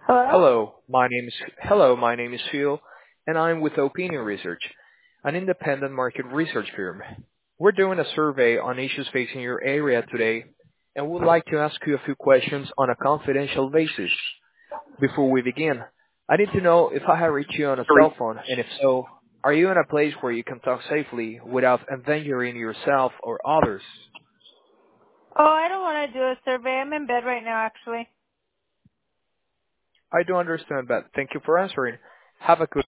Hello? Hello, my name is Phil, and I'm with Opinion Research, an independent market research firm. We're doing a survey on issues facing your area today, and would like to ask you a few questions on a confidential basis. Before we begin, I need to know if I have reached you on a cell phone, and if so, are you in a place where you can talk safely without endangering yourself or others? Oh, I don't want to do a survey. I'm in bed right now, actually. I do understand that. Thank you for answering. Have a good